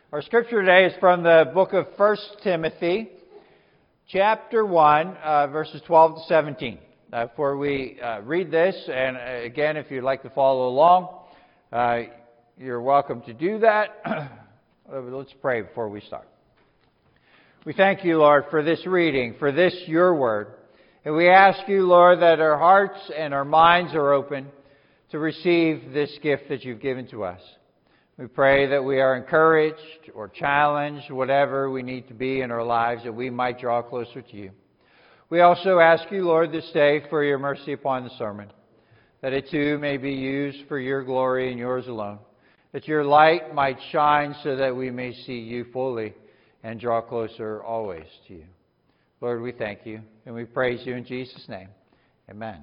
Our scripture today is from the book of 1 Timothy, chapter 1, verses 12 to 17. Before we read this, and again, if you'd like to follow along, you're welcome to do that. Let's pray before we start. We thank you, Lord, for this reading, for this, your word. And we ask you, Lord, that our hearts and our minds are open to receive this gift that you've given to us. We pray that we are encouraged or challenged, whatever we need to be in our lives, that we might draw closer to you. We also ask you, Lord, this day for your mercy upon the sermon, that it too may be used for your glory and yours alone, that your light might shine so that we may see you fully and draw closer always to you. Lord, we thank you and we praise you in Jesus' name. Amen.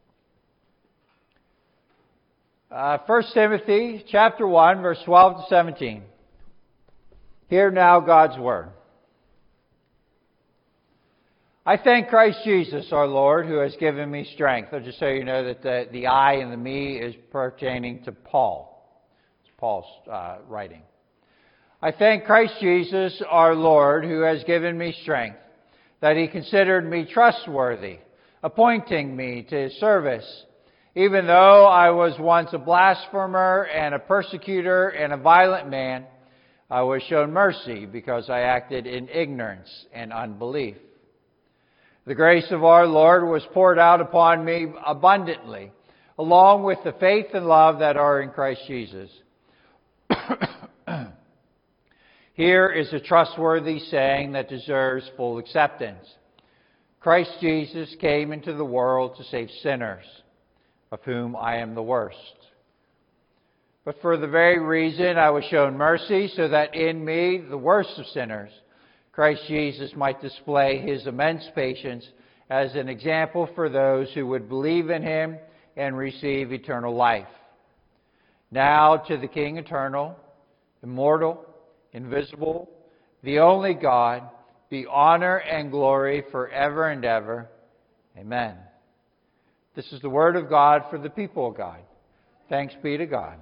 1 Timothy chapter 1, verse 12 to 17. Hear now God's word. I thank Christ Jesus our Lord, who has given me strength. I'll just so you know that the I and the me is pertaining to Paul. It's Paul's writing. I thank Christ Jesus our Lord, who has given me strength, that he considered me trustworthy, appointing me to his service. Even though I was once a blasphemer and a persecutor and a violent man, I was shown mercy because I acted in ignorance and unbelief. The grace of our Lord was poured out upon me abundantly, along with the faith and love that are in Christ Jesus. Here is a trustworthy saying that deserves full acceptance. Christ Jesus came into the world to save sinners, of whom I am the worst. But for the very reason I was shown mercy, so that in me, the worst of sinners, Christ Jesus might display his immense patience as an example for those who would believe in him and receive eternal life. Now to the King eternal, immortal, invisible, the only God, be honor and glory forever and ever. Amen. This is the word of God for the people of God. Thanks be to God.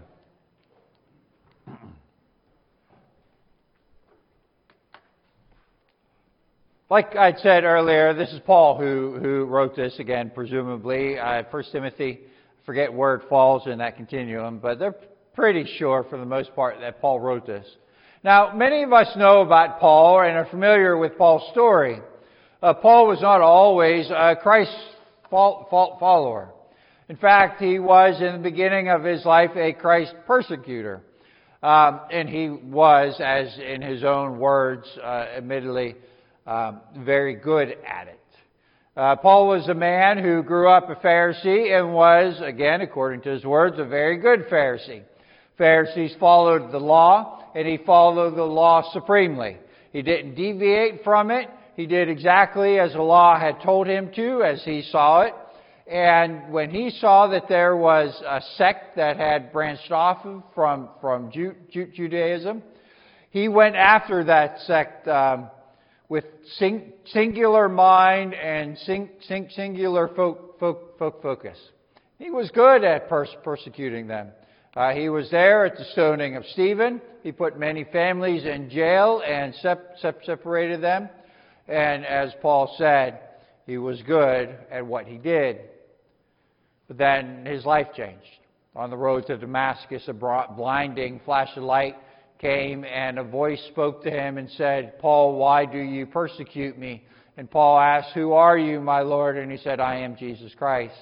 Like I said earlier, this is Paul who wrote this again, presumably. 1 Timothy, I forget where it falls in that continuum, but they're pretty sure for the most part that Paul wrote this. Now, many of us know about Paul and are familiar with Paul's story. Paul was not always Christ's follower. In fact, he was in the beginning of his life a Christ persecutor. And he was, as in his own words, admittedly, very good at it. Paul was a man who grew up a Pharisee and was, again, according to his words, a very good Pharisee. Pharisees followed the law, and he followed the law supremely. He didn't deviate from it. He did exactly as the law had told him to, as he saw it. And when he saw that there was a sect that had branched off from Judaism, he went after that sect with singular mind and singular focus. He was good at persecuting them. He was there at the stoning of Stephen. He put many families in jail and separated them. And as Paul said, he was good at what he did. But then his life changed. On the road to Damascus, a blinding flash of light came, and a voice spoke to him and said, "Paul, why do you persecute me?" And Paul asked, "Who are you, my Lord?" And he said, "I am Jesus Christ."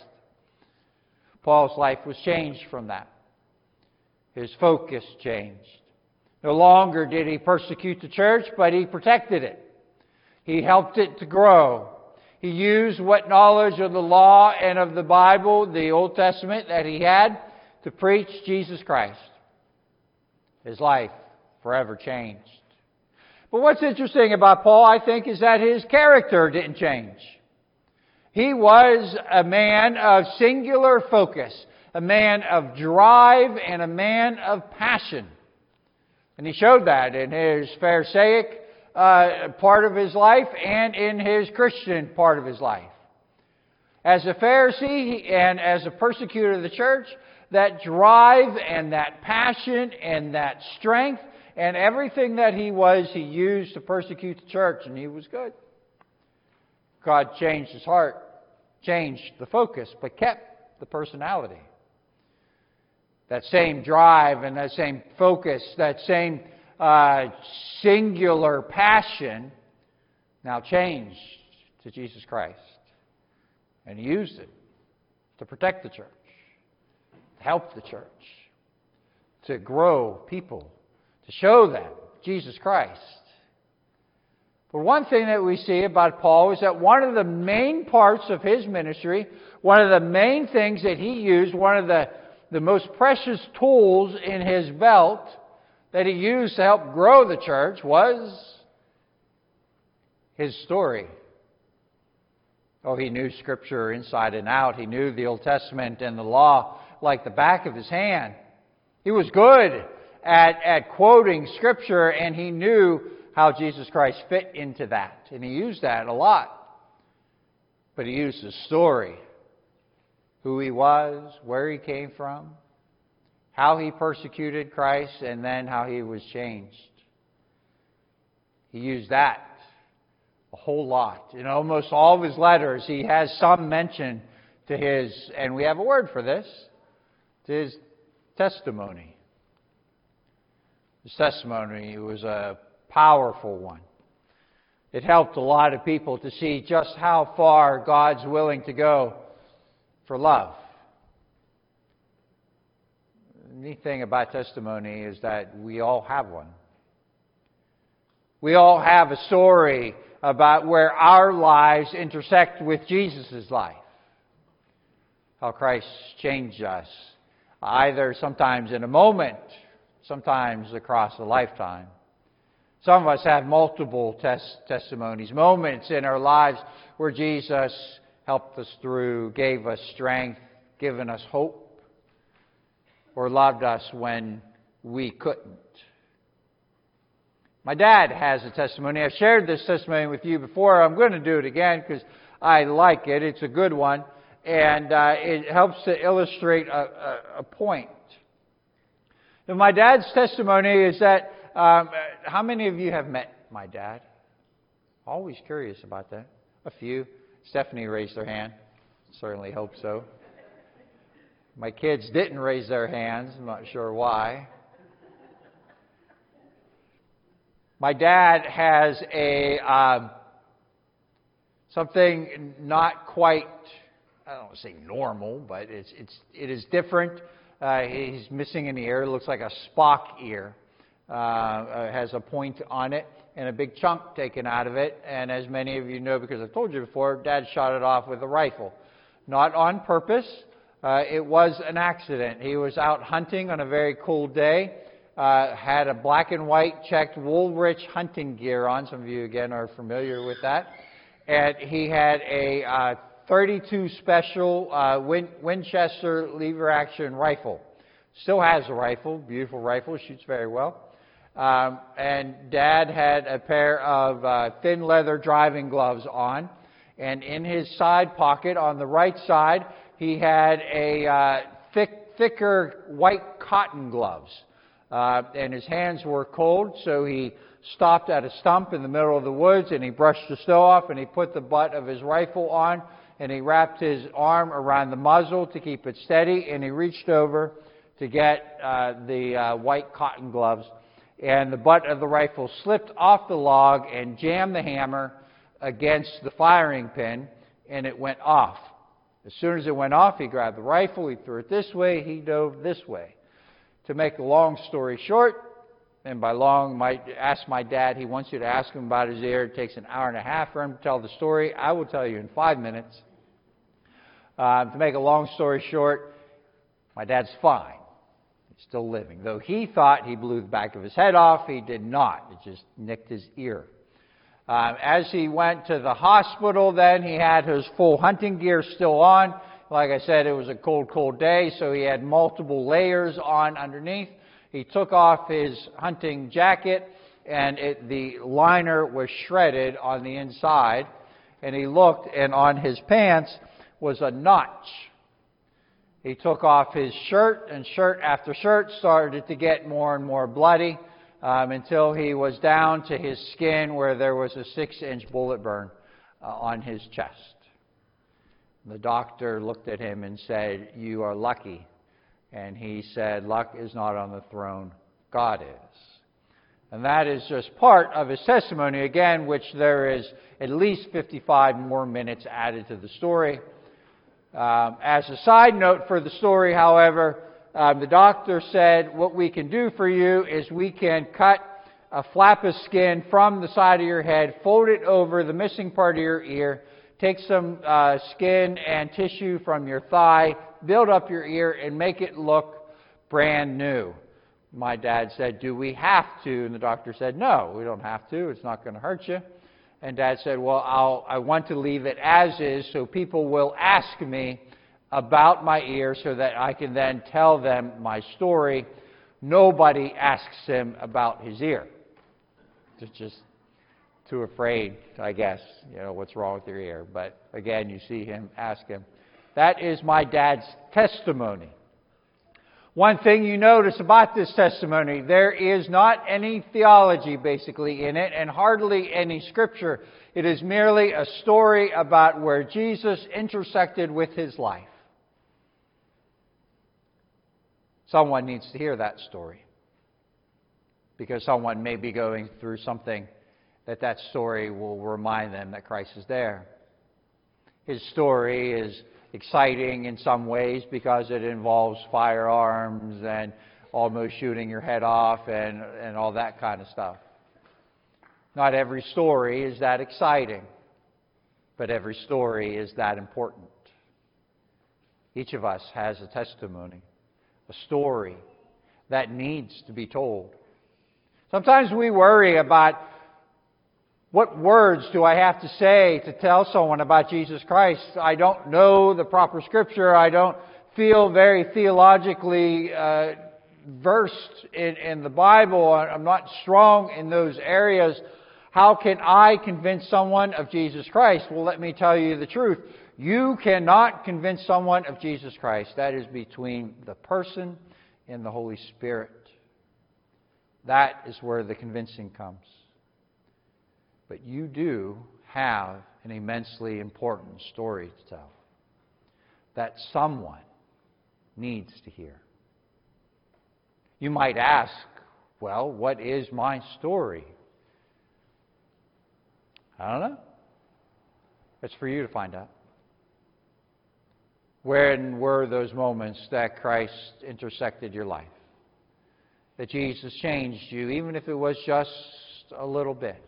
Paul's life was changed from that. His focus changed. No longer did he persecute the church, but he protected it. He helped it to grow. He used what knowledge of the law and of the Bible, the Old Testament, that he had to preach Jesus Christ. His life forever changed. But what's interesting about Paul, I think, is that his character didn't change. He was a man of singular focus, a man of drive, and a man of passion. And he showed that in his Pharisaic part of his life and in his Christian part of his life. As a Pharisee and as a persecutor of the church, that drive and that passion and that strength And everything that he was, he used to persecute the church, and he was good. God changed his heart, changed the focus, but kept the personality. That same drive and that same focus, that same singular passion now changed to Jesus Christ. And he used it to protect the church, to help the church, to grow people, to show them Jesus Christ. But one thing that we see about Paul is that one of the main parts of his ministry, one of the main things that he used, one of the most precious tools in his belt that he used to help grow the church was his story. Oh, he knew Scripture inside and out. He knew the Old Testament and the law like the back of his hand. He was good at quoting Scripture, and he knew how Jesus Christ fit into that. And he used that a lot. But he used his story. Who he was, where he came from, how he persecuted Christ, and then how he was changed. He used that a whole lot. In almost all of his letters, he has some mention to his, and we have a word for this, to his testimony. His testimony was a powerful one. It helped a lot of people to see just how far God's willing to go for love. The neat thing about testimony is that we all have one. We all have a story about where our lives intersect with Jesus' life. How Christ changed us, either sometimes in a moment, sometimes across a lifetime. Some of us have multiple testimonies, moments in our lives where Jesus helped us through, gave us strength, given us hope, or loved us when we couldn't. My dad has a testimony. I've shared this testimony with you before. I'm going to do it again because I like it. It's a good one, and it helps to illustrate a point. And my dad's testimony is that, how many of you have met my dad? Always curious about that. A few. Stephanie raised her hand. Certainly hope so. My kids didn't raise their hands. I'm not sure why. My dad has something not quite, I don't want to say normal, but it is different. He's missing an ear. It looks like a Spock ear. Has a point on it and a big chunk taken out of it. And as many of you know, because I've told you before, Dad shot it off with a rifle. Not on purpose. It was an accident. He was out hunting on a very cold day. Had a black and white checked Woolrich hunting gear on. Some of you, again, are familiar with that. And he had a .32 special Winchester lever-action rifle. Still has a rifle. Beautiful rifle. Shoots very well. And Dad had a pair of thin leather driving gloves on. And in his side pocket on the right side, he had a thicker white cotton gloves. And his hands were cold, so he stopped at a stump in the middle of the woods and he brushed the snow off and he put the butt of his rifle on and he wrapped his arm around the muzzle to keep it steady and he reached over to get the white cotton gloves. And the butt of the rifle slipped off the log and jammed the hammer against the firing pin, and it went off. As soon as it went off, he grabbed the rifle, he threw it this way, he dove this way. To make a long story short, and by long, might ask my dad, he wants you to ask him about his ear. It takes an hour and a half for him to tell the story. I will tell you in 5 minutes. To make a long story short, my dad's fine. Still living. Though he thought he blew the back of his head off, he did not. It just nicked his ear. As he went to the hospital then, he had his full hunting gear still on. Like I said, it was a cold, cold day, so he had multiple layers on underneath. He took off his hunting jacket, and the liner was shredded on the inside. And he looked, and on his pants was a notch. He took off his shirt, and shirt after shirt started to get more and more bloody. until he was down to his skin where there was a 6-inch bullet burn on his chest. The doctor looked at him and said, "You are lucky." And he said, "Luck is not on the throne, God is." And that is just part of his testimony, again, which there is at least 55 more minutes added to the story. As a side note for the story, however, the doctor said, what we can do for you is we can cut a flap of skin from the side of your head, fold it over the missing part of your ear, take some skin and tissue from your thigh, build up your ear, and make it look brand new. My dad said, "Do we have to?" And the doctor said, "No, we don't have to. It's not going to hurt you." And Dad said, "Well, I want to leave it as is so people will ask me about my ear so that I can then tell them my story." Nobody asks him about his ear. They're just too afraid, I guess, what's wrong with your ear. But again, you see him ask him. That is my dad's testimony. One thing you notice about this testimony, there is not any theology basically in it and hardly any scripture. It is merely a story about where Jesus intersected with his life. Someone needs to hear that story because someone may be going through something that story will remind them that Christ is there. His story is exciting in some ways because it involves firearms and almost shooting your head off and all that kind of stuff. Not every story is that exciting, but every story is that important. Each of us has a testimony, a story that needs to be told. Sometimes we worry about what words do I have to say to tell someone about Jesus Christ? I don't know the proper scripture. I don't feel very theologically versed in the Bible. I'm not strong in those areas. How can I convince someone of Jesus Christ? Well, let me tell you the truth. You cannot convince someone of Jesus Christ. That is between the person and the Holy Spirit. That is where the convincing comes. But you do have an immensely important story to tell that someone needs to hear. You might ask, well, what is my story? I don't know. It's for you to find out. When were those moments that Christ intersected your life? That Jesus changed you, even if it was just a little bit?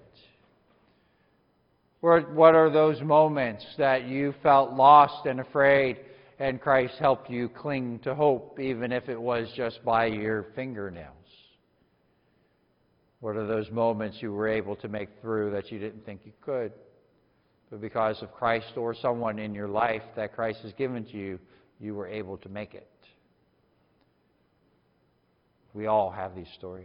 What are those moments that you felt lost and afraid and Christ helped you cling to hope, even if it was just by your fingernails? What are those moments you were able to make through that you didn't think you could? But because of Christ or someone in your life that Christ has given to you, you were able to make it. We all have these stories.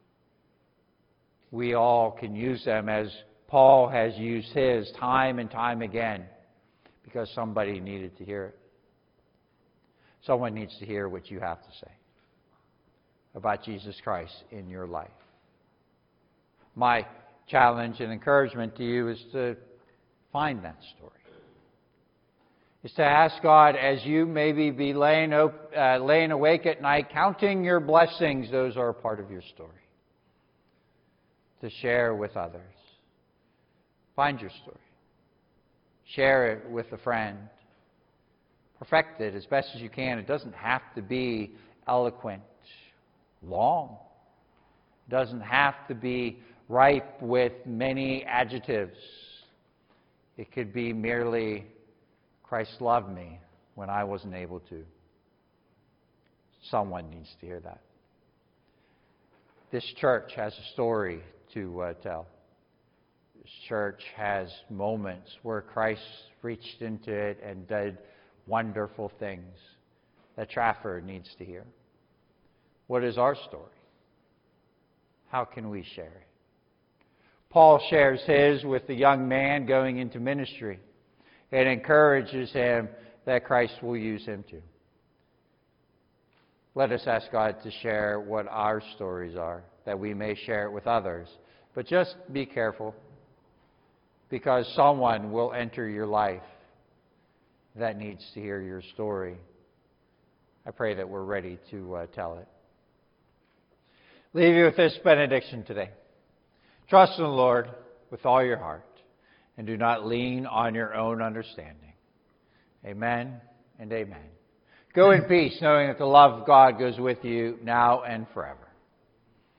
We all can use them as Paul has used his time and time again because somebody needed to hear it. Someone needs to hear what you have to say about Jesus Christ in your life. My challenge and encouragement to you is to find that story. Is to ask God, as you maybe be laying awake at night, counting your blessings, those are a part of your story. To share with others. Find your story. Share it with a friend. Perfect it as best as you can. It doesn't have to be eloquent, long. It doesn't have to be ripe with many adjectives. It could be merely, Christ loved me when I wasn't able to. Someone needs to hear that. This church has a story to tell. This church has moments where Christ reached into it and did wonderful things that Trafford needs to hear. What is our story? How can we share it? Paul shares his with the young man going into ministry and encourages him that Christ will use him too. Let us ask God to share what our stories are, that we may share it with others. But just be careful, because someone will enter your life that needs to hear your story. I pray that we're ready to tell it. Leave you with this benediction today. Trust in the Lord with all your heart, and do not lean on your own understanding. Amen and amen. Go in peace, knowing that the love of God goes with you now and forever.